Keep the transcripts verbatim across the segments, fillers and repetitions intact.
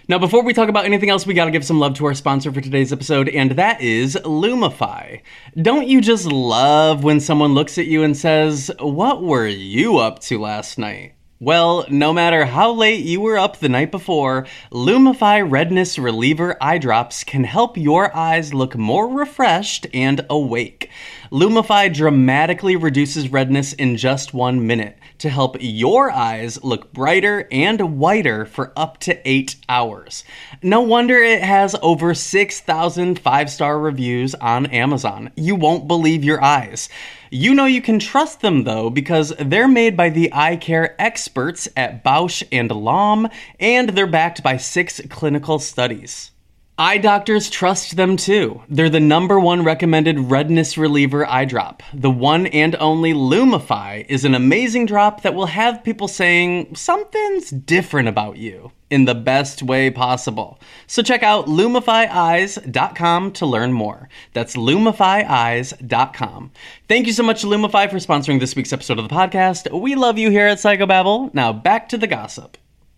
Now, before we talk about anything else, we gotta give some love to our sponsor for today's episode, and that is Lumify. Don't you just love when someone looks at you and says, "What were you up to last night?" Well, no matter how late you were up the night before, Lumify Redness Reliever Eye Drops can help your eyes look more refreshed and awake. Lumify dramatically reduces redness in just one minute to help your eyes look brighter and whiter for up to eight hours. No wonder it has over six thousand five-star reviews on Amazon. You won't believe your eyes. You know you can trust them, though, because they're made by the eye care experts at Bausch and Lomb, and they're backed by six clinical studies. Eye doctors trust them, too. They're the number one recommended redness reliever eye drop. The one and only Lumify is an amazing drop that will have people saying something's different about you in the best way possible. So check out lumify eyes dot com to learn more. That's lumify eyes dot com. Thank you so much, Lumify, for sponsoring this week's episode of the podcast. We love you here at Psychobabble. Now back to the gossip.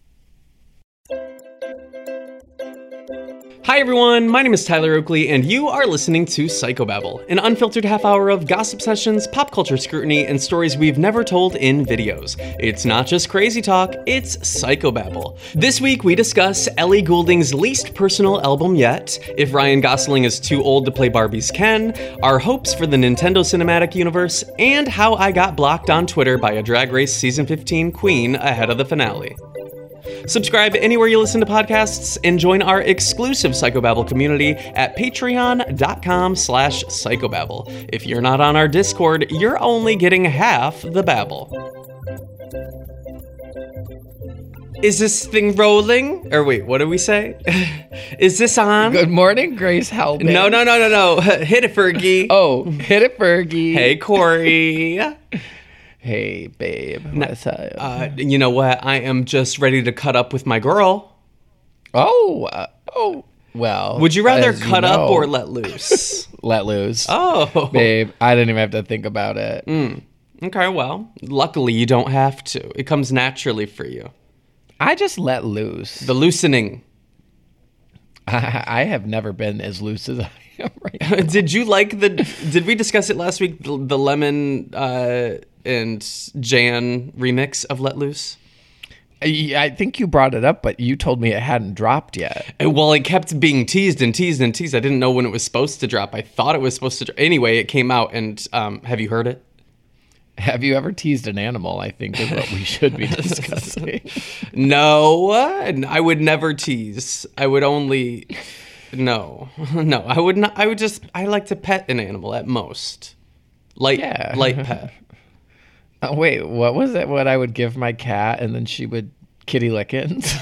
Hi everyone, my name is Tyler Oakley, and you are listening to Psychobabble, an unfiltered half hour of gossip sessions, pop culture scrutiny, and stories we've never told in videos. It's not just crazy talk, it's Psychobabble. This week we discuss Ellie Goulding's least personal album yet, if Ryan Gosling is too old to play Barbie's Ken, our hopes for the Nintendo Cinematic Universe, and how I got blocked on Twitter by a Drag Race Season fifteen queen ahead of the finale. Subscribe anywhere you listen to podcasts and join our exclusive Psychobabble community at patreon.com slash psychobabble. If you're not on our Discord, you're only getting half the babble. Is this thing rolling? Or wait, what did we say? Is this on? Good morning, Grace Helbig. No, no, no, no, no. Hit it, Fergie. Oh, hit it, Fergie. Hey, Corey. Hey, babe. What's up? Uh, you know what? I am just ready to cut up with my girl. Oh, uh, oh. Well, would you rather as cut you know, up or let loose? Let loose. Oh, babe, I didn't even have to think about it. Mm. Okay, well, luckily you don't have to. It comes naturally for you. I just let loose. The loosening. I, I have never been as loose as I am right now. Did you like the? Did we discuss it last week? The, the Lemon uh, and Jan remix of Let Loose. I, I think you brought it up, but you told me it hadn't dropped yet. Well, it kept being teased and teased and teased. I didn't know when it was supposed to drop. I thought it was supposed to. Dro- anyway, it came out, and um, have you heard it? Have you ever teased an animal, I think is what we should be discussing. No, I would never tease. I would only, no, no, I would not. I would just, I like to pet an animal at most. Light, yeah. light pet. Oh, wait, what was it? What I would give my cat and then she would kitty lickins?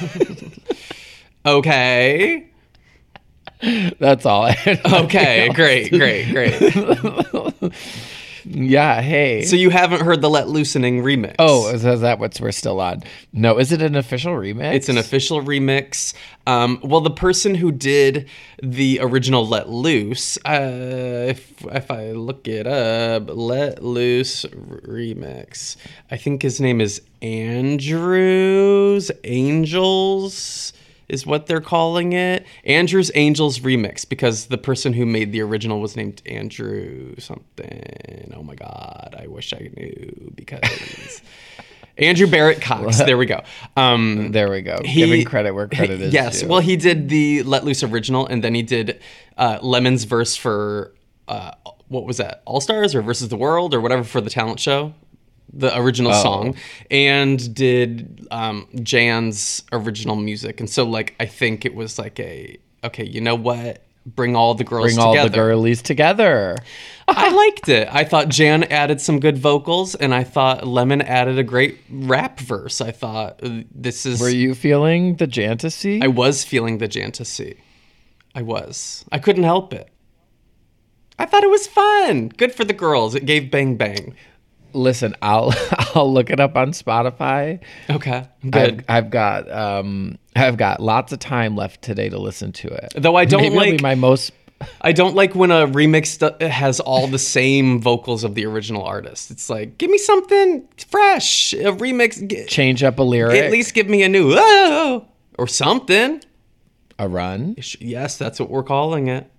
Okay. That's all I had. Okay, great, great, great. Yeah, hey. So you haven't heard the Let Loosening remix? Oh, is that what we're still on? No, is it an official remix? It's an official remix. Um, well, the person who did the original Let Loose, uh, if if I look it up, Let Loose remix, I think his name is Andrews Angels is what they're calling it. Andrew's Angels remix, because the person who made the original was named Andrew something. Oh my God, I wish I knew, because Andrew Barrett Cox. There we go. Um, there we go. He, Giving credit where credit is yes. due. Well, he did the Let Loose original, and then he did uh, Lemon's verse for, uh, what was that? All Stars or Versus the World or whatever for the talent show? The original oh. song, and did um, Jan's original music. And so, like, I think it was like a, okay, you know what? Bring all the girls Bring together. all the girlies together. I liked it. I thought Jan added some good vocals, and I thought Lemon added a great rap verse. I thought uh, this is... Were you feeling the Jantasy? I was feeling the Jantasy. I was. I couldn't help it. I thought it was fun. Good for the girls. It gave bang bang. Listen, I'll I'll look it up on Spotify. Okay, good. I've, I've got um I've got lots of time left today to listen to it. Though I don't Maybe like it'll be my most. I don't like when a remix do- has all the same vocals of the original artist. It's like, give me something fresh. A remix. G- Change up a lyric. At least give me a new oh or something. A run? Yes, that's what we're calling it.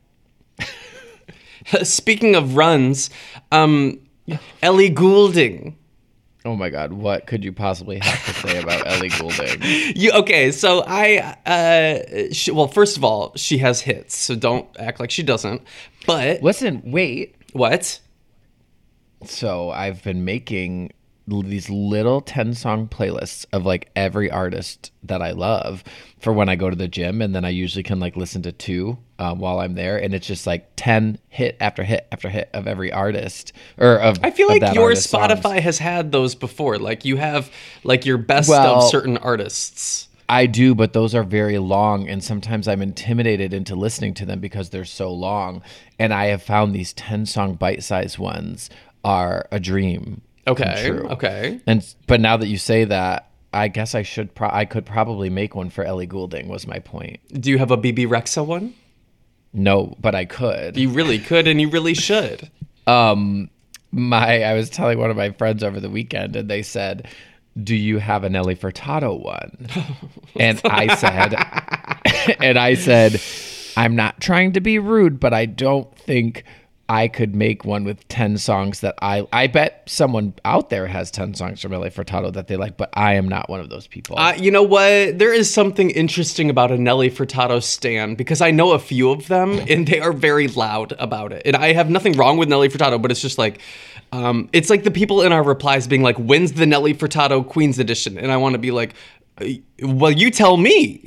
Speaking of runs, um, Ellie Goulding. Oh my God, what could you possibly have to say about Ellie Goulding? You okay? So I, uh, she, well, first of all, she has hits, so don't act like she doesn't. But Listen, wait. what? So I've been making l- these little ten song playlists of like every artist that I love for when I go to the gym, and then I usually can like listen to two um, while I'm there, and it's just like ten hit after hit after hit of every artist or of. I feel of like that your artist's Spotify songs. has had those before. Like you have like your best Well, of certain artists. I do, but those are very long, and sometimes I'm intimidated into listening to them because they're so long. And I have found these ten song bite sized ones are a dream. come Okay. true. Okay. And but now that you say that, I guess I should. Pro- I could probably make one for Ellie Goulding. Was my point? Do you have a B B Rexa one? No, but I could. You really could, and you really should. Um, my I was telling one of my friends over the weekend, and they said, "Do you have an Nelly Furtado one?" And I said, and I said, "I'm not trying to be rude, but I don't think I could make one with ten songs that I I bet someone out there has ten songs from Nelly Furtado that they like, but I am not one of those people." Uh, you know what? There is something interesting about a Nelly Furtado stan because I know a few of them and they are very loud about it. And I have nothing wrong with Nelly Furtado, but it's just like, um, it's like the people in our replies being like, when's the Nelly Furtado Queen's Edition? And I want to be like, well, you tell me.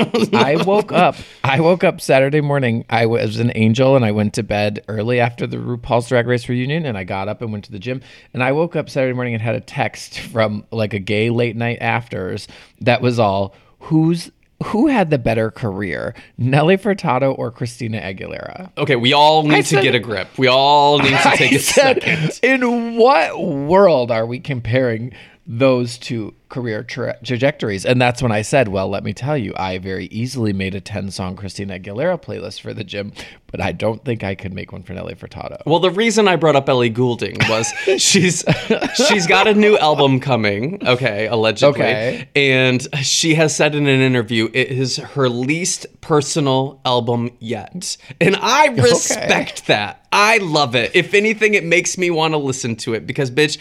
I woke up. I woke up Saturday morning. I was an angel, and I went to bed early after the RuPaul's Drag Race reunion. And I got up and went to the gym. And I woke up Saturday morning and had a text from like a gay late night afters that was all, "Who's who had the better career, Nelly Furtado or Christina Aguilera?" Okay, we all need I to said- get a grip. We all need to take I a said, second. in what world are we comparing those two career tra- trajectories? And that's when I said, well, let me tell you, I very easily made a ten song Christina Aguilera playlist for the gym, but I don't think I could make one for Nelly Furtado. Well, the reason I brought up Ellie Goulding was she's she's got a new album coming, okay, allegedly. Okay. And she has said in an interview it is her least personal album yet. And I respect that. I love it. If anything, it makes me want to listen to it because, bitch,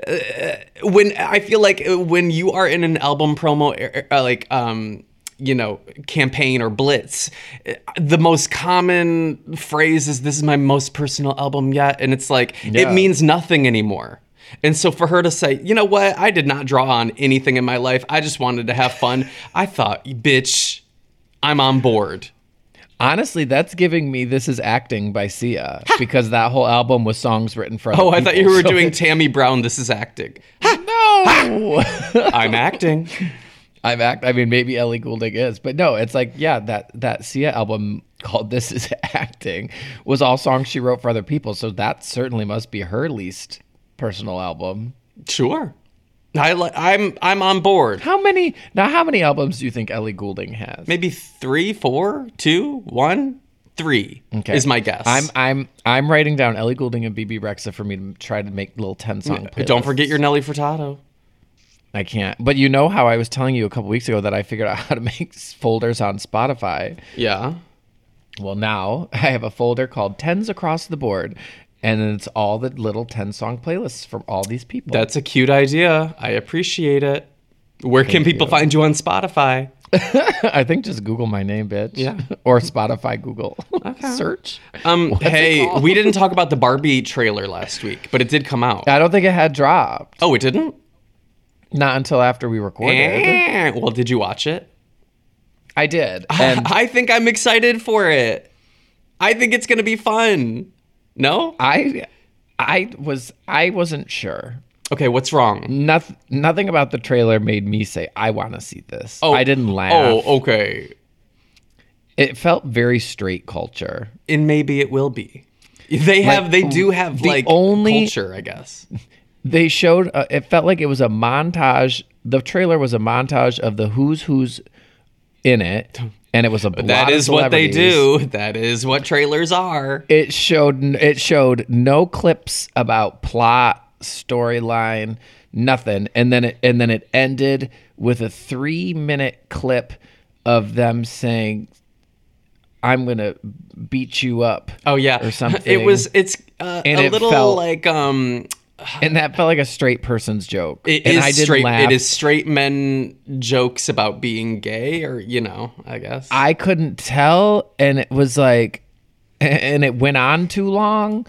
uh, when I feel like when you are in an album promo, uh, like, um, you know, campaign or blitz, the most common phrase is, "This is my most personal album yet." And it's like, Yeah. it means nothing anymore. And so for her to say, you know what, I did not draw on anything in my life. I just wanted to have fun. I thought, bitch, I'm on board. Honestly, that's giving me This Is Acting by Sia, because that whole album was songs written for other Oh, I thought you people, were so doing it's- Tammy Brown, This Is Acting. No! I'm acting. I'm act. I mean, maybe Ellie Goulding is, but no, it's like, yeah, that that Sia album called "This Is Acting" was all songs she wrote for other people, so that certainly must be her least personal album. Sure. I li- I'm I'm on board. How many now? How many albums do you think Ellie Goulding has? Maybe three, four, two, one, three is my guess. I'm I'm I'm writing down Ellie Goulding and B B Rexa for me to try to make little ten song. But don't playlists. forget your Nelly Furtado. I can't. But you know how I was telling you a couple weeks ago that I figured out how to make folders on Spotify. Yeah. Well, now I have a folder called Tens Across the Board, and it's all the little ten song playlists from all these people. That's a cute idea. I appreciate it. Where can people you. find you on Spotify? I think just Google my name, bitch. Yeah. Or Spotify Google. Search. Um, What's it hey, called? we didn't talk about the Barbie trailer last week, but it did come out. I don't think it had dropped. Oh, it didn't? Not until after we recorded. Eh, well, did you watch it? I did. And I think I'm excited for it. I think it's going to be fun. No? I I was I wasn't sure. Okay, what's wrong? Nothing nothing about the trailer made me say I want to see this. Oh, I didn't laugh. Oh, okay. It felt very straight culture. And maybe it will be. They have, they do have the like only- culture, I guess. They showed uh, it felt like it was a montage. The trailer was a montage of the who's who's in it, and it was a lot That of is what they celebrities. do. That is what trailers are. It showed it showed no clips about plot, storyline, nothing, and then it and then it ended with a three minute clip of them saying I'm going to beat you up. Oh, yeah. Or something. It was, it's uh, And a it little felt- like, um, And that felt like a straight person's joke. it and is I didn't straight, laugh. it is straight men jokes about being gay, or, you know, I guess. I couldn't tell, and it was like, and it went on too long.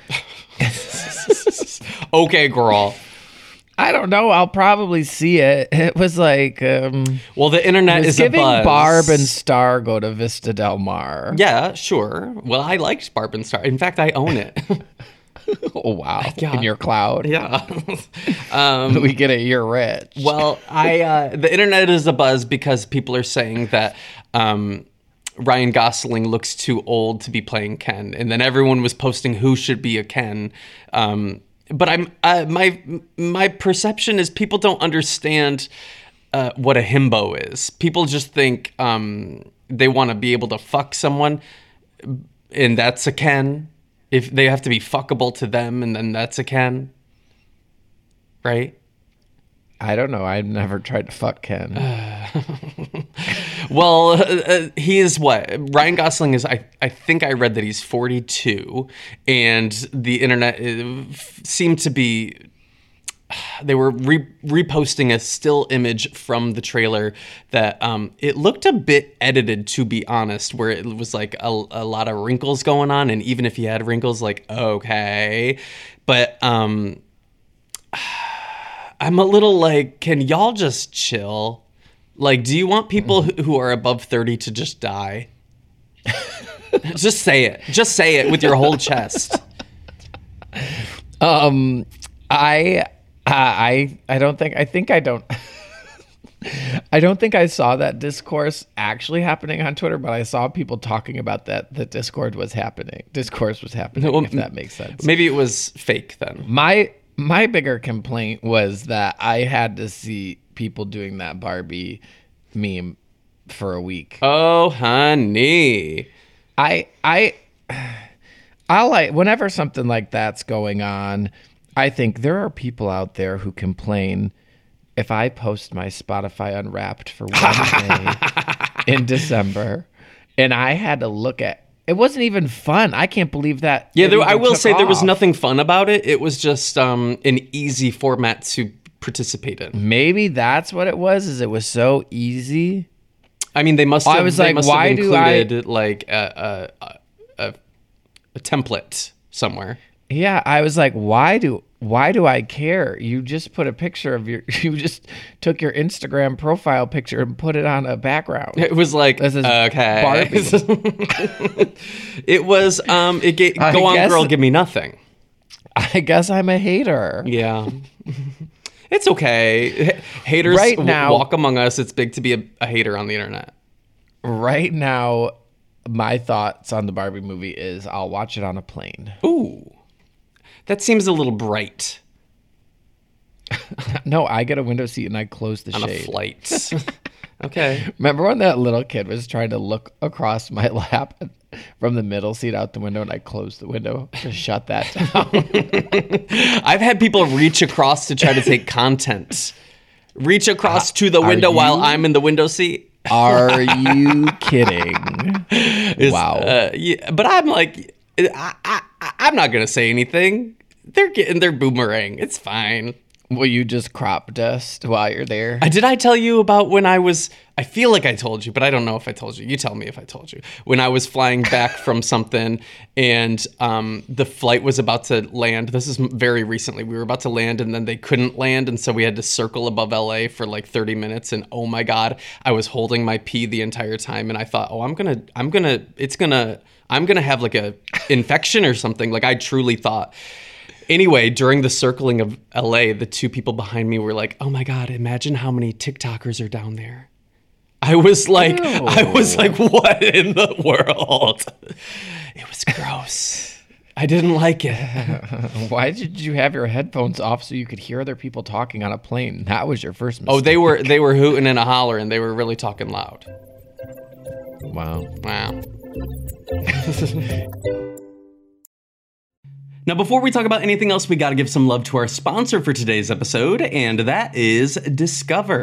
Okay, girl. I don't know. I'll probably see it. It was like, um, Well, the internet it was is giving a buzz. Barb and Star go to Vista Del Mar. Yeah, sure. Well, I liked Barb and Star. In fact, I own it. Oh, wow. Yeah. In your cloud. Yeah. um, We get it. You're rich. well, I uh, the internet is a buzz because people are saying that um, Ryan Gosling looks too old to be playing Ken, and then everyone was posting who should be a Ken. Um, but I'm uh, my my perception is people don't understand uh, what a himbo is. People just think um, they want to be able to fuck someone, and that's a Ken. If they have to be fuckable to them, and then that's a Ken, right? I don't know. I've never tried to fuck Ken. Well, uh, uh, he is what? Ryan Gosling is, I, I think I read that he's forty-two, and the internet uh, f- seemed to be, they were re- reposting a still image from the trailer that um, it looked a bit edited, to be honest, where it was like a, a lot of wrinkles going on, and even if he had wrinkles, like, okay. But um, I'm a little like, can y'all just chill? Like, do you want people who who are above thirty to just die? Just say it. Just say it with your whole chest. Um, I, I, I don't think. I think I don't. I don't think I saw that discourse actually happening on Twitter, but I saw people talking about that. The Discord was happening. Discourse was happening. Well, if that makes sense. Maybe it was fake then. My my bigger complaint was that I had to see people doing that Barbie meme for a week. Oh, honey. I I I like whenever something like that's going on, I think there are people out there who complain if I post my Spotify Unwrapped for one day in December and I had to look at it wasn't even fun. I can't believe that. Yeah, it there, even I will took say there was off. nothing fun about it. It was just um, an easy format to participate in. Maybe that's what it was, is it was so easy. I mean, they must have, I was they like, must why have do I- included like a, a, a, a template somewhere. Yeah, I was like, why do why do I care? You just put a picture of your you just took your Instagram profile picture and put it on a background. It was like, This is okay. Barbie. It was, um, it ga- I go on, guess- girl, give me nothing. I guess I'm a hater. Yeah. It's okay. H- Haters Right w- now- walk among us. It's big to be a, a hater on the internet. Right now, my thoughts on the Barbie movie is I'll watch it on a plane. Ooh. That seems a little bright No, I get a window seat and I close the on a shade. flight. Okay. Remember when that little kid was trying to look across my lap from the middle seat out the window and I closed the window to shut that down? I've had people reach across to try to take content. Reach across to the are window while you- I'm in the window seat. Are you kidding? Is- Wow. Uh, yeah, but I'm like, I, I, I'm not going to say anything. They're getting their boomerang. It's fine. Will you just crop dust while you're there? Uh, Did I tell you about when I was, I feel like I told you, but I don't know if I told you. You tell me if I told you. When I was flying back from something and um, the flight was about to land. This is very recently. We were about to land and then they couldn't land. And so we had to circle above L A for like thirty minutes. And oh my God, I was holding my pee the entire time. And I thought, oh, I'm going to, I'm going to, it's going to, I'm going to have like a infection or something. Like I truly thought. Anyway, during the circling of L A, the two people behind me were like, oh my God, imagine how many TikTokers are down there. I was like, Ew. I was like, what in the world? It was gross. I didn't like it. Why did you have your headphones off so you could hear other people talking on a plane? That was your first mistake. Oh, they were they were hooting and a hollering. They were really talking loud. Wow. Wow. Now, before we talk about anything else, we got to give some love to our sponsor for today's episode, and that is Discover.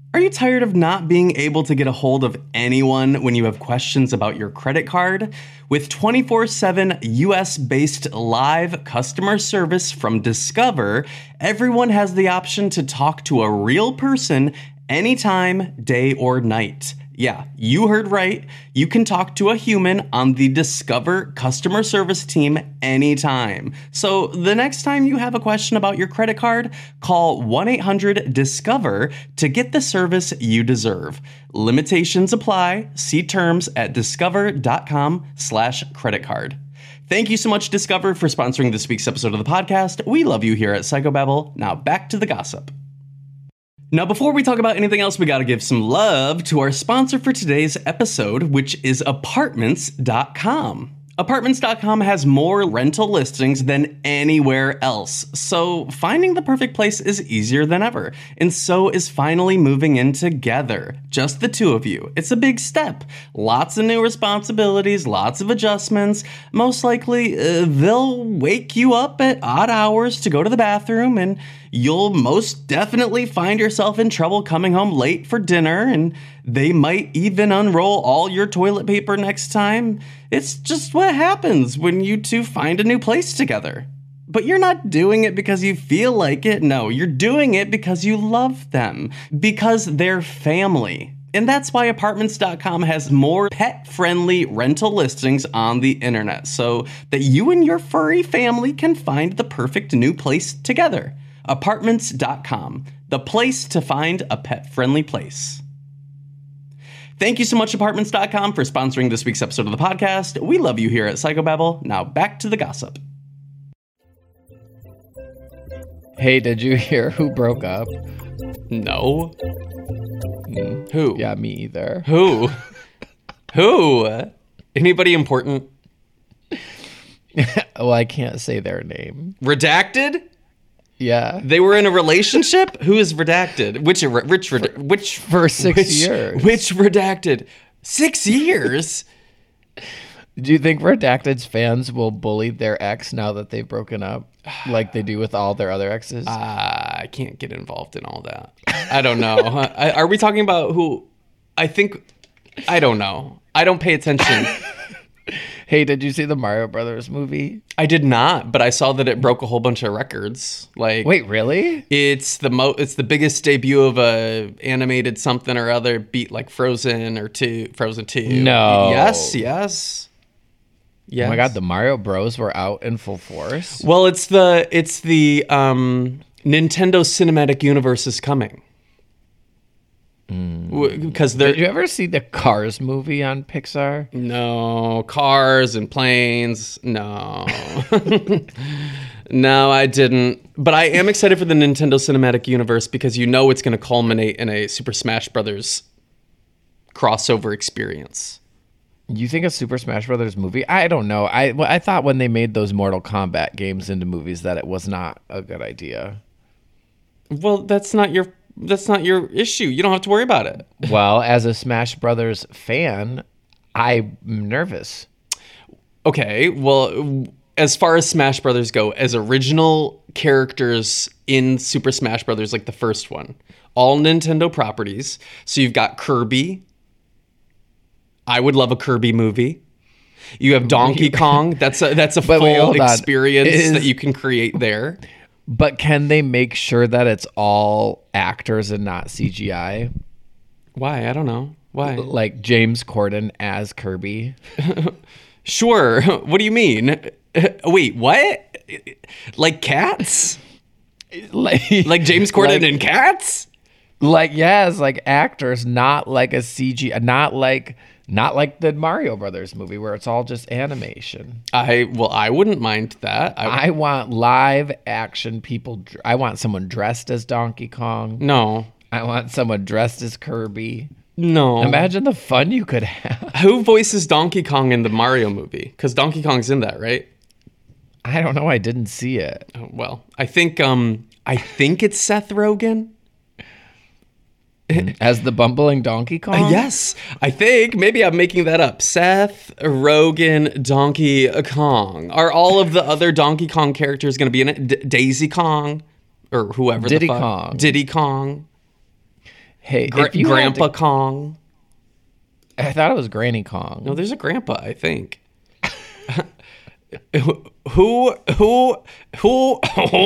Are you tired of not being able to get a hold of anyone when you have questions about your credit card? With twenty-four seven U S-based live customer service from Discover, everyone has the option to talk to a real person anytime, day or night. Yeah, you heard right. You can talk to a human on the Discover customer service team anytime. So the next time you have a question about your credit card, call one eight hundred discover to get the service you deserve. Limitations apply. See terms at discover.com slash credit card. Thank you so much, Discover, for sponsoring this week's episode of the podcast. We love you here at Psychobabble. Now back to the gossip. Now, before we talk about anything else, we gotta give some love to our sponsor for today's episode, which is Apartments dot com. Apartments dot com has more rental listings than anywhere else, so finding the perfect place is easier than ever. And so is finally moving in together. Just the two of you. It's a big step. Lots of new responsibilities, lots of adjustments. Most likely, uh, they'll wake you up at odd hours to go to the bathroom, and you'll most definitely find yourself in trouble coming home late for dinner, and they might even unroll all your toilet paper next time. It's just what happens when you two find a new place together. But you're not doing it because you feel like it. No, you're doing it because you love them, because they're family. And that's why Apartments dot com has more pet-friendly rental listings on the internet, so that you and your furry family can find the perfect new place together. Apartments dot com, the place to find a pet-friendly place. Thank you so much, Apartments dot com, for sponsoring this week's episode of the podcast. We love you here at Psychobabble. Now back to the gossip. Hey, did you hear who broke up? No. Mm. Who? Yeah, me either. Who? Who? Anybody important? Well, I can't say their name. Redacted? Yeah. They were in a relationship? Who is redacted? Which which which For six which, years. Which redacted? Six years? Do you think Redacted's fans will bully their ex now that they've broken up, like they do with all their other exes? Uh, I can't get involved in all that. I don't know. I, are we talking about who? I think, I don't know. I don't pay attention. Hey, did you see the Mario Brothers movie? I did not, but I saw that it broke a whole bunch of records. Like, Wait, really? It's the mo. It's the biggest debut of a animated something or other. Beat like Frozen or two. Frozen two. No. Yes. Yes. Yes. Oh my God, the Mario Bros were out in full force. Well, it's the it's the um, Nintendo Cinematic Universe is coming. Because they're Did you ever see the Cars movie on Pixar? no cars and planes. No, no, I didn't. But I am excited for the Nintendo Cinematic Universe because you know it's going to culminate in a Super Smash Brothers crossover experience. You think a Super Smash Brothers movie? I don't know. I well, I thought when they made those Mortal Kombat games into movies that it was not a good idea. Well, that's not your that's not your issue. You don't have to worry about it. Well, as a Smash Brothers fan, I'm nervous. Okay, well, as far as Smash Brothers go, as original characters in Super Smash Brothers, like the first one, all Nintendo properties. So you've got Kirby. I would love a Kirby movie. You have Donkey Kong. That's a that's a But full wait, hold on. experience Is- that you can create there. But can they make sure that it's all actors and not C G I? Why? I don't know. Why? Like James Corden as Kirby? Sure. What do you mean? Wait, what? Like Cats? Like, Like James Corden like, in Cats? like yes, like actors, not like a C G I, not like not like the Mario Brothers movie where it's all just animation. I well, I wouldn't mind that. I, I want live action people. dr- I want someone dressed as Donkey Kong. no, I want someone dressed as Kirby. no. Imagine the fun you could have. Who voices Donkey Kong in the Mario movie? Because Donkey Kong's in that, right? I don't know. I didn't see it. Oh, well, I think um, I think it's Seth Rogen. As the bumbling Donkey Kong? Uh, yes, I think maybe I'm making that up. Seth Rogen, Donkey Kong. Are all of the other Donkey Kong characters going to be in it? D- Daisy Kong, or whoever Diddy the fuck. Kong. Diddy Kong. Hey, Gra- if you had Grandpa to- Kong. I thought it was Granny Kong. No, there's a grandpa, I think. who, who, who, who?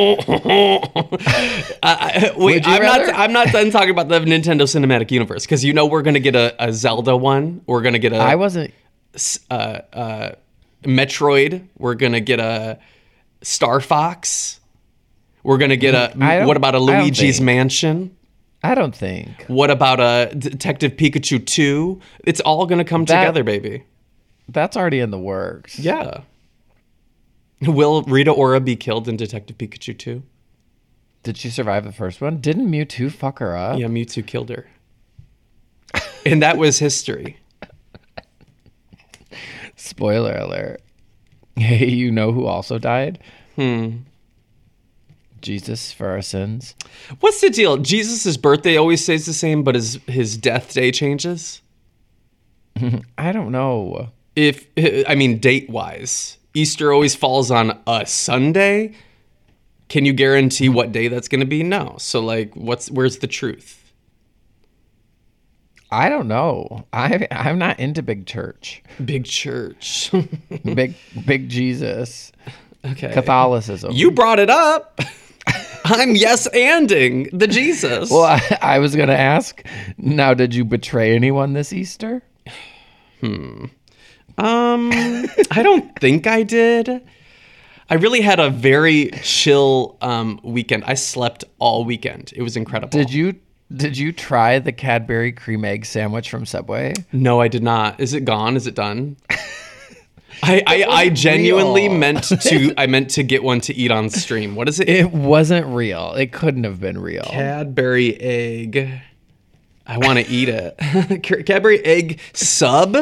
I, wait, Would you I'm rather? not. I'm not done talking about the Nintendo Cinematic Universe because you know we're gonna get a, a Zelda one. We're gonna get a I wasn't. uh, uh, Metroid. We're gonna get a Star Fox. We're gonna get a. I don't- What about a I don't Luigi's think. Mansion? I don't think What about a Detective Pikachu two? It's all gonna come That- together, baby. that's already in the works. Yeah. Will Rita Ora be killed in Detective Pikachu two? Did she survive the first one? Didn't Mewtwo fuck her up? Yeah, Mewtwo killed her. And that was history. Spoiler alert. Hey, you know who also died? Hmm. Jesus for our sins. What's the deal? Jesus' birthday always stays the same, but his his death day changes? I don't know. If I mean date wise. Easter always falls on a Sunday. Can you guarantee what day that's gonna be? No. So like what's where's the truth? I don't know. I I'm not into big church. Big church. Big big Jesus. Okay. Catholicism. You brought it up. I'm yes anding the Jesus. Well, I, I was gonna ask. Now, did you betray anyone this Easter? Um, I don't think I did. I really had a very chill um, weekend. I slept all weekend. It was incredible. Did you did you try the Cadbury cream egg sandwich from Subway? No, I did not. Is it gone? Is it done? I, I, I genuinely real. meant to. I meant to get one to eat on stream. What is it? It wasn't real. It couldn't have been real. Cadbury egg. I want to eat it. Cadbury egg sub.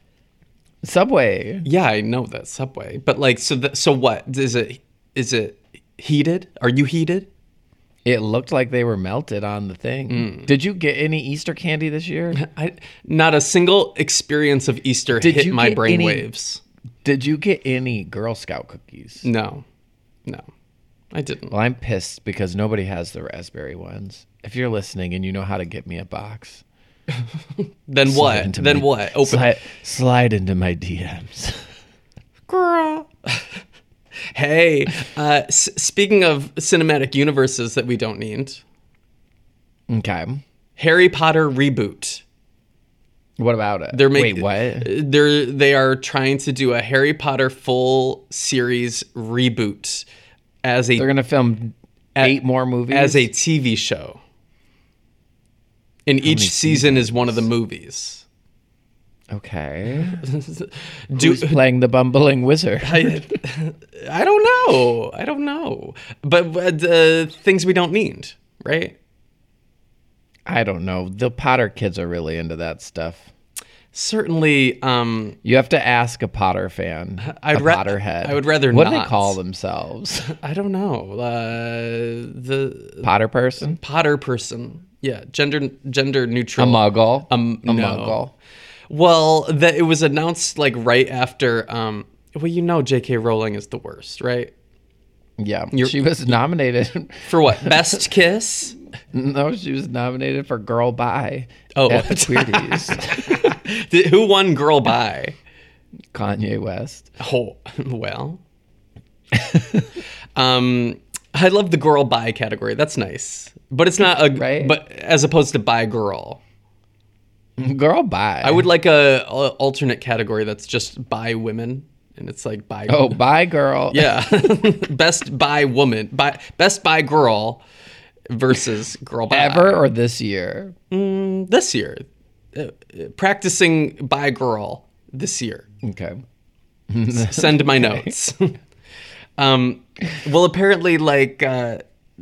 Subway. Yeah, I know that Subway, but like, so the, so what is it? Is it heated? Are you heated? It looked like they were melted on the thing. Mm. Did you get any Easter candy this year? I not a single experience of Easter Did hit you my get brain any- waves. Did you get any Girl Scout cookies? No, no, I didn't. Well, I'm pissed because nobody has the raspberry ones. If you're listening and you know how to get me a box, Then slide what? into Then my- what? Open. Slide, slide into my D Ms. Girl. Hey, uh, s- speaking of cinematic universes that we don't need, Okay. Harry Potter reboot. What about it? They're making. Wait, what? They're they are trying to do a Harry Potter full series reboot as a They're gonna film eight more movies as a T V show. And each many season is one of the movies. Okay. Do, Who's playing the bumbling wizard? I, I don't know. I don't know. But, but uh, things we don't need, right? I don't know. The Potter kids are really into that stuff. Certainly. Um, You have to ask a Potter fan, I'd a ra- Potterhead. I would rather what do not. they call themselves? I don't know. Uh, the Potter person? Potter person. Yeah, gender gender A neutral. muggle? Um, a no. muggle. Well, that it was announced like right after. Um, well, you know, J K. Rowling is the worst, right? Yeah. You're- she was nominated. For what? Best kiss? No, she was nominated for Girl Bye Oh. at the Queerties. Did- Who won Girl Bye? Kanye West. Oh, well. um, I love the girl bi category. That's nice, but it's not a. Right. But as opposed to bi girl, Girl Bye. I would like a, a alternate category that's just bi women, and it's like bi. Oh, Bye Girl. yeah, best bi woman, bi best bi girl versus girl bi. Ever or this year? Mm, this year, uh, uh, practicing bi girl this year. Okay. Send my notes. um, well, apparently, like, uh,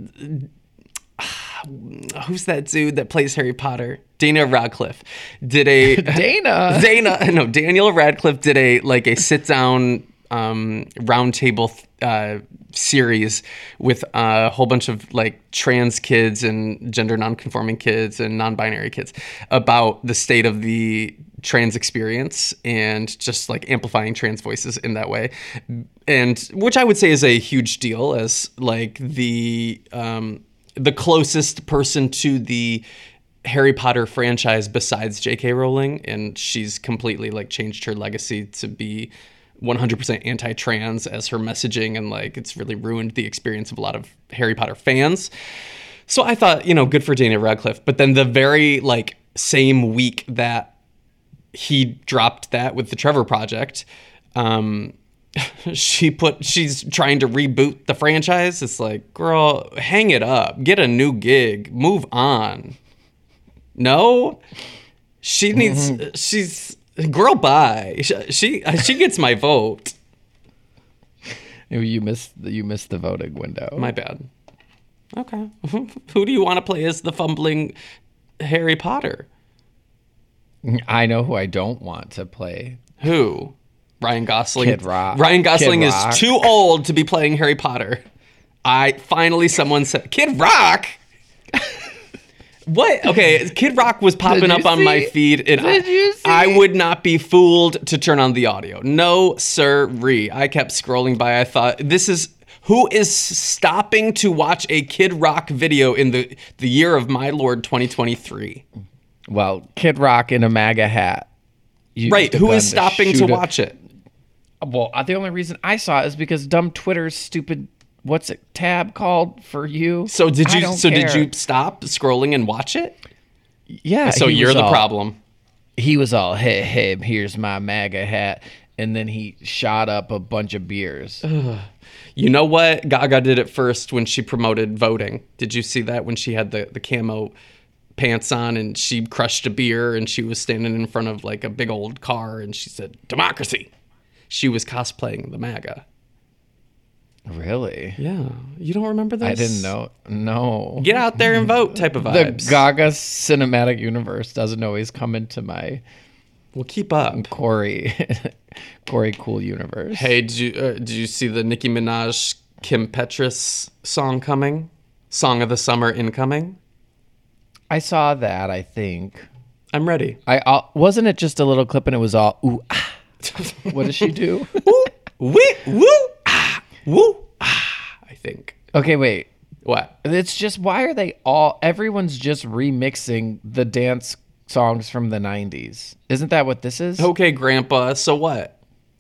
who's that dude that plays Harry Potter? Dana Radcliffe did a Dana. Dana no Daniel Radcliffe did a like a sit down um, roundtable uh, series with a whole bunch of like trans kids and gender nonconforming kids and non-binary kids about the state of the trans experience and just like amplifying trans voices in that way, and which I would say is a huge deal as like the um, the closest person to the Harry Potter franchise besides J K Rowling, and she's completely like changed her legacy to be one hundred percent anti-trans as her messaging, and like it's really ruined the experience of a lot of Harry Potter fans. So I thought, you know, good for Daniel Radcliffe. But then the very like same week that he dropped that with the Trevor Project, um, she put she's trying to reboot the franchise. It's like, girl, hang it up, get a new gig, move on. No, she needs. Mm-hmm. She's girl. Bye. She, she she gets my vote. You missed you missed the voting window. My bad. Okay. Who do you want to play as the fumbling Harry Potter? I know who I don't want to play. Who? Ryan Gosling. Kid Rock. Ryan Gosling Kid is Rock. too old to be playing Harry Potter. I finally someone said Kid Rock. What? Okay, Kid Rock was popping up on see? my feed, and Did I, you see? I would not be fooled to turn on the audio. No, sir-ree. I kept scrolling by. I thought, this is... Who is stopping to watch a Kid Rock video in the, the year of my Lord twenty twenty-three? Well, Kid Rock in a MAGA hat. Right, who is stopping to, to watch it? Well, the only reason I saw it is because dumb Twitter's stupid... What's it tab called for you? So did you? So care. did you stop scrolling and watch it? Yeah. So you're the all, problem. He was all, hey, hey, here's my MAGA hat, and then he shot up a bunch of beers. Ugh. You know what? Gaga did it first when she promoted voting. Did you see that when she had the the camo pants on and she crushed a beer and she was standing in front of like a big old car and she said democracy? She was cosplaying the MAGA. Really? Yeah. You don't remember this? I didn't know. No. Get out there and vote type of vibes. The Gaga cinematic universe doesn't always come into my well, keep up. Corey Corey cool universe. Hey, did you uh, did you see the Nicki Minaj Kim Petras song coming? Song of the Summer incoming? I saw that, I think. I'm ready. I uh, wasn't it just a little clip and it was all ooh ah. What does she do? Ooh, wee, woo, ah. Woo! Ah, I think. Okay, wait. What? It's just, why are they all, everyone's just remixing the dance songs from the nineties. Isn't that what this is? Okay, Grandpa, so what?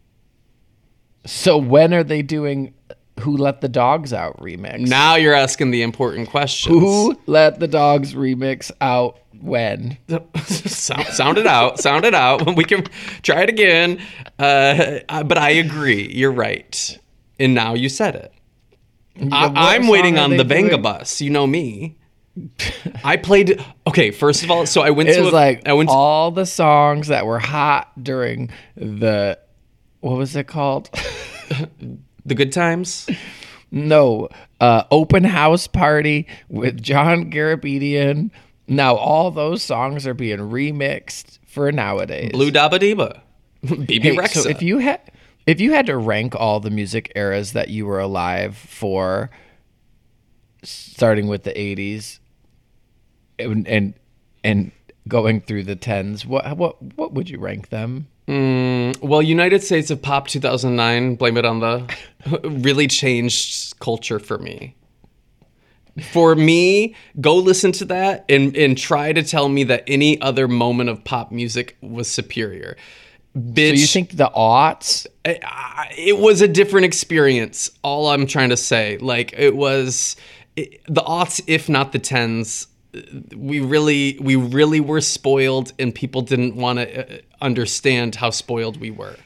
So when are they doing Who Let the Dogs Out remix? Now you're asking the important questions. Who Let the Dogs remix out when? sound, sound it out. Sound it out. We can try it again. Uh, but I agree. You're right. And now you said it. Yeah, I, I'm waiting on the doing? Venga bus. You know me. I played. Okay, first of all, so I went It to was a, like I went to, all the songs that were hot during the, what was it called? the good times. No, uh, open house party with John Garabedian. Now all those songs are being remixed for nowadays. Blue Dabba Diba. B B Hey, Rexa. so if you had if you had to rank all the music eras that you were alive for, starting with the eighties and and, and going through the tens, what what what would you rank them? Mm, well, United States of Pop two thousand nine, Blame It on the, really changed culture for me. For me, go listen to that and, and try to tell me that any other moment of pop music was superior. Bitch, So you think the aughts? it, it was a different experience. All I'm trying to say, like it was it, the aughts, if not the tens. We really, we really were spoiled, and people didn't want to understand how spoiled we were.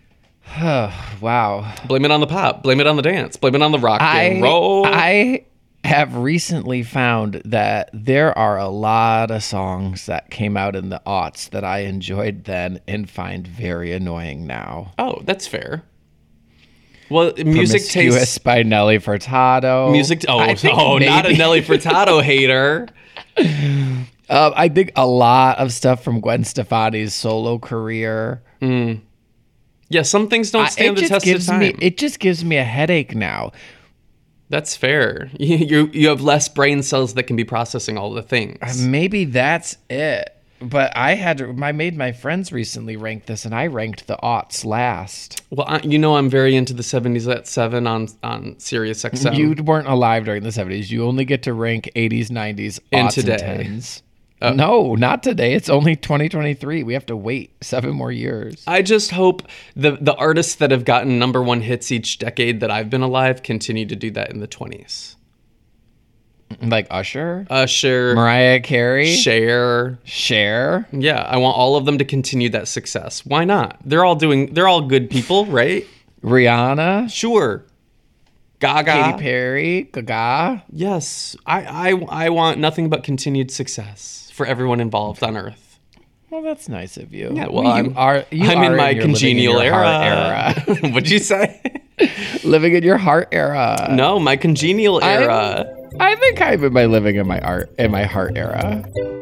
Wow. Blame it on the pop. Blame it on the dance. Blame it on the rock and I, roll. I have recently found that there are a lot of songs that came out in the aughts that I enjoyed then and find very annoying now. Oh, that's fair. Well, music Promiscuous tastes. by Nelly Furtado. Music. Oh, I think oh, not a maybe- Nelly Furtado hater. Uh, I think a lot of stuff from Gwen Stefani's solo career. Mm. Yeah, some things don't I- stand it the just test gives of time. me it just gives me a headache now. That's fair. You, you you have less brain cells that can be processing all the things. Maybe that's it. But I had to, I made my friends recently rank this, and I ranked the aughts last. Well, I, you know, I'm very into the seventies at seven on on Sirius X M. You weren't alive during the seventies. You only get to rank eighties, nineties, And aughts, today. and tens. Oh. No, not today. It's only twenty twenty-three. We have to wait seven more years. I just hope the the artists that have gotten number one hits each decade that I've been alive continue to do that in the twenties. Like Usher, Usher, Mariah Carey, Cher. Cher. Yeah, I want all of them to continue that success. Why not? They're all doing. They're all good people, right? Rihanna, Sure. Gaga. Katy Perry, Gaga. Yes, I, I I want nothing but continued success for everyone involved on Earth. Well, that's nice of you. Yeah, well, you I'm, are. You I'm are in my your congenial living in your era. heart era. What'd you say? Living in your heart era. No, my congenial era. I'm- I think I'm in my living in my art in my heart era.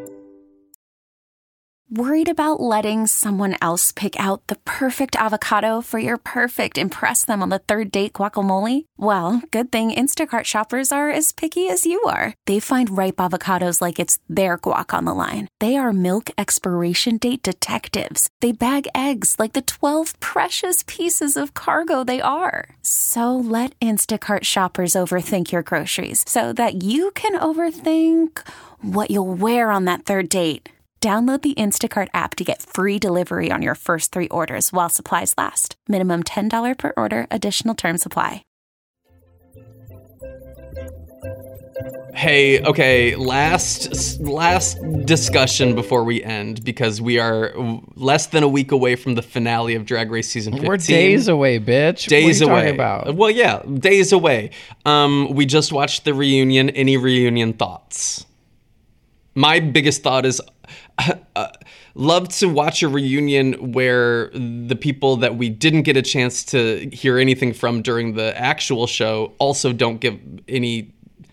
Worried about letting someone else pick out the perfect avocado for your perfect impress them on the third date guacamole? Well, good thing Instacart shoppers are as picky as you are. They find ripe avocados like it's their guac on the line. They are milk expiration date detectives. They bag eggs like the twelve precious pieces of cargo they are. So let Instacart shoppers overthink your groceries so that you can overthink what you'll wear on that third date. Download the Instacart app to get free delivery on your first three orders while supplies last. Minimum ten dollars per order. Additional terms apply. Hey, okay, last last discussion before we end, because we are less than a week away from the finale of Drag Race season fifteen. We're days away, bitch. Days what are you away. talking about? Well, yeah, days away. Um, we just watched the reunion. Any reunion thoughts? My biggest thought is, uh, love to watch a reunion where the people that we didn't get a chance to hear anything from during the actual show also don't give any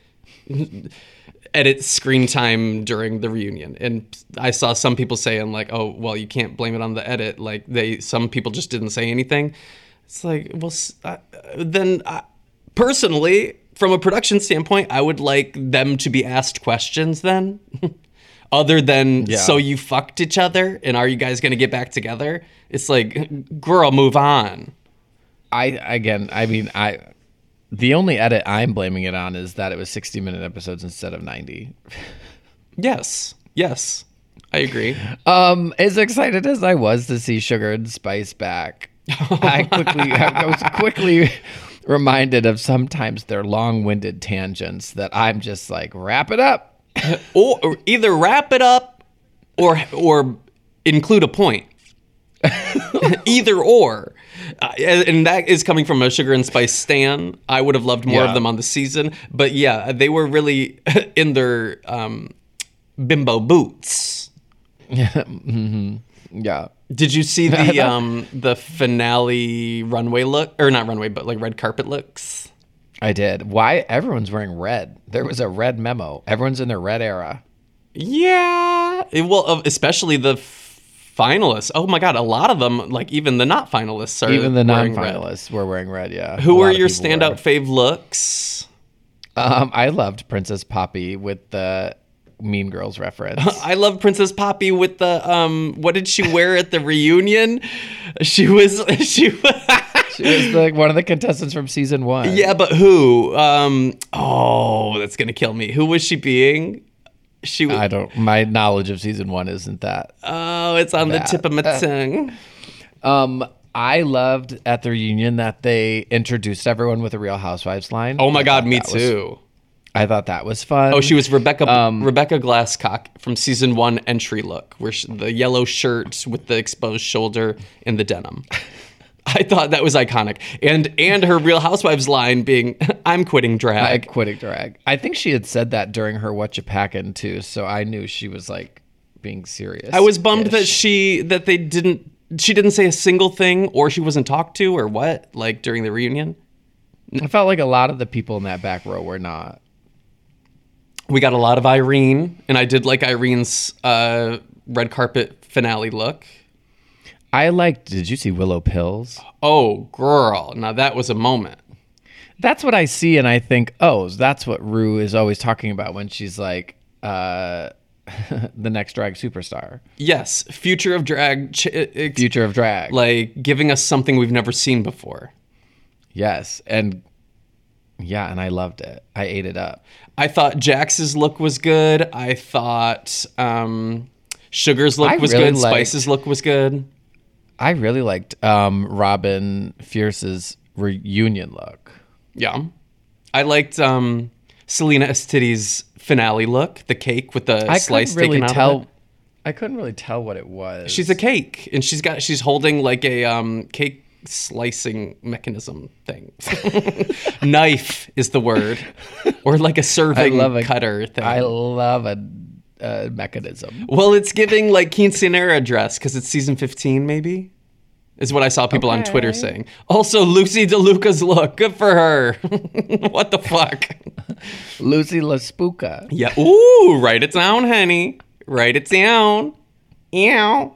edit screen time during the reunion. And I saw some people saying like, oh, well, you can't blame it on the edit. Like they, some people just didn't say anything. It's like, well, uh, then uh, personally, from a production standpoint, I would like them to be asked questions then. Other than, Yeah. so you fucked each other and are you guys going to get back together? It's like, girl, move on. I again, I mean, I the only edit I'm blaming it on is that it was sixty minute episodes instead of ninety. Yes, yes, I agree. Um, as excited as I was to see Sugar and Spice back, I quickly I was quickly reminded of sometimes their long-winded tangents that I'm just like, wrap it up. or, or either wrap it up or or include a point. Either or. Uh, and that is coming from a Sugar and Spice stan. I would have loved more Yeah. of them on the season. But yeah, they were really in their um, bimbo boots. mm-hmm. Yeah. Did you see the um, the finale runway look? Or not runway, but like red carpet looks? I did. Why? Everyone's wearing red. There was a red memo. Everyone's in their red era. Yeah. It, well, uh, especially the f- finalists. Oh my God, a lot of them, like even the not finalists are Even the wearing non-finalists were wearing red, yeah. Who A were lot of your people standout were. fave looks? Um, I loved Princess Poppy with the Mean Girls reference. I love Princess Poppy with the um. What did she wear at the reunion? She was she. She was like one of the contestants from season one. Yeah, but who? Um. Oh, that's gonna kill me. Who was she being? She. I don't. My knowledge of season one isn't that. Oh, it's on that. the tip of my tongue. Um, I loved at the reunion that they introduced everyone with a Real Housewives line. Oh my I God, thought me that was- too. I thought that was fun. Oh, she was Rebecca Um, Rebecca Glasscock from season one entry look, where she, the yellow shirt with the exposed shoulder and the denim. I thought that was iconic, and and her Real Housewives line being, "I'm quitting I drag." quitting drag. I think she had said that during her What You Packin' too, so I knew she was like being serious. I was bummed that she that they didn't she didn't say a single thing, or she wasn't talked to, or what, like during the reunion. I felt like a lot of the people in that back row were not. We got a lot of Irene, and I did like Irene's uh, red carpet finale look. I liked. Did you see Willow Pills? Oh, girl! Now that was a moment. That's what I see, and I think, oh, that's what Rue is always talking about when she's like, uh, the next drag superstar, Yes, future of drag, ch- ex- future of drag. like giving us something we've never seen before. Yes, and Yeah, and I loved it. I ate it up. I thought Jax's look was good. I thought um, Sugar's look I was really good. liked- Spice's look was good. I really liked um, Robin Fierce's reunion look. Yeah. I liked um, Selena Esteti's finale look, the cake with the I slice couldn't really taken out tell. of it. I couldn't really tell what it was. She's a cake, and she's got she's holding like a um, cake slicing mechanism thing. Knife is the word, or like a serving love a- cutter thing. I love a, a mechanism. Well, it's giving like quinceanera dress because it's season fifteen, maybe, is what I saw people on Okay. Twitter saying. Also, Lucy DeLuca's look, good for her. What the fuck? Lucy LaSpuca. Yeah. Ooh, write it down, honey. Write it down. Ew.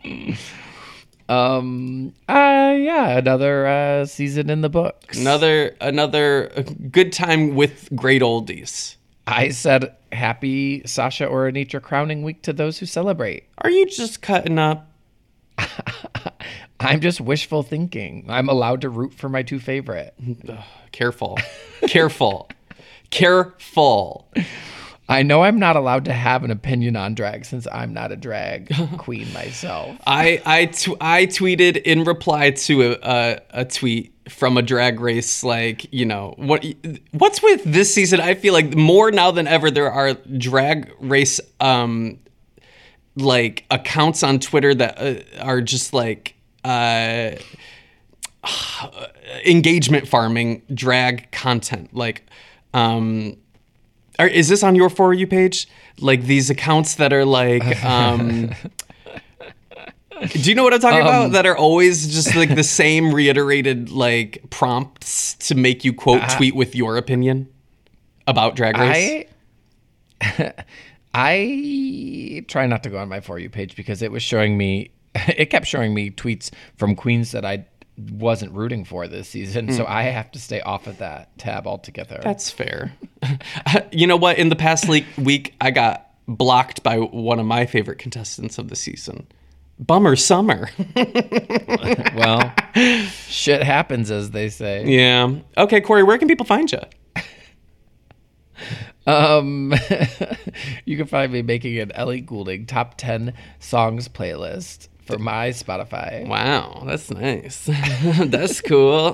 Um. Uh. Yeah. Another uh, season in the books. Another another good time with great oldies. I said happy Sasha or Anitra crowning week to those who celebrate. Are you just cutting up? I'm just wishful thinking. I'm allowed to root for my two favorite. Careful. Careful. Careful. I know I'm not allowed to have an opinion on drag since I'm not a drag queen myself. I I, t- I tweeted in reply to a, a a tweet from a Drag Race, like, you know, what what's with this season? I feel like more now than ever there are Drag Race um like accounts on Twitter that uh, are just like uh engagement farming drag content, like um Are, is this on your For You page? Like these accounts that are like, um, do you know what I'm talking Um, about? That are always just like the same reiterated like prompts to make you quote Uh, tweet with your opinion about Drag Race. I I try not to go on my For You page because it was showing me, it kept showing me tweets from queens that I wasn't rooting for this season. So I have to stay off of that tab altogether. That's fair. You know what? In the past le- week, I got blocked by one of my favorite contestants of the season. Bummer Summer. Well, shit happens, as they say. Yeah. Okay, Corey, where can people find you? Um, you can find me making an Ellie Goulding top ten songs playlist for my Spotify. Wow, that's nice. That's cool.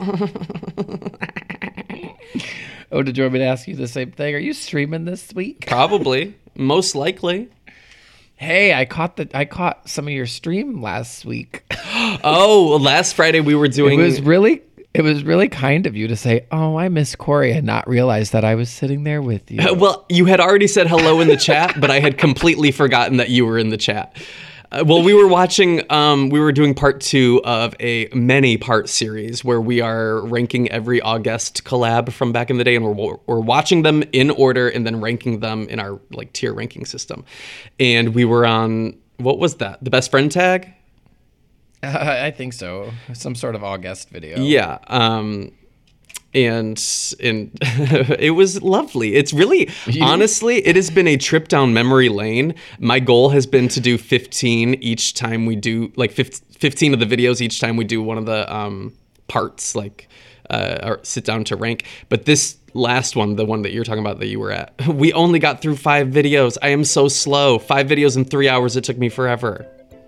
Oh, did you want me to ask you the same thing? Are you streaming this week? Probably. Most likely. Hey, I caught the I caught some of your stream last week. Oh, last Friday we were doing... It was really it was really kind of you to say, "Oh, I miss Corey," and not realize that I was sitting there with you. Well, you had already said hello in the chat, but I had completely forgotten that you were in the chat. Uh, well, we were watching, um, we were doing part two of a many-part series where we are ranking every August collab from back in the day, and we're, we're watching them in order and then ranking them in our like tier ranking system. And we were on, what was that? The Best Friend tag? Uh, I think so. Some sort of August video. Yeah. Um, and and it was lovely. It's really, You- honestly, it has been a trip down memory lane. My goal has been to do fifteen each time we do, like fifteen of the videos each time we do one of the um, parts, like uh, or sit down to rank. But this last one, the one that you're talking about that you were at, we only got through five videos. I am so slow. Five videos in three hours. It took me forever.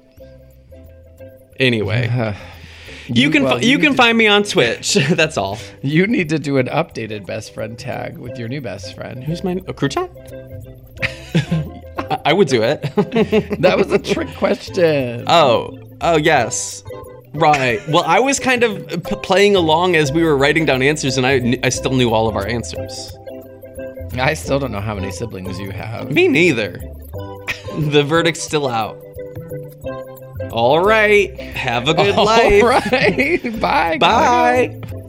Anyway. You, You- can well, fi- you you need can to- find me on Twitch. That's all. You need to do an updated best friend tag with your new best friend. Who's my a crouton? I, I would do it. That was a trick question. oh, oh yes, right. Well, I was kind of p- playing along as we were writing down answers, and I kn- I still knew all of our answers. I still don't know how many siblings you have. Me neither. The verdict's still out. All right. Have a good All life. right. Bye. Bye.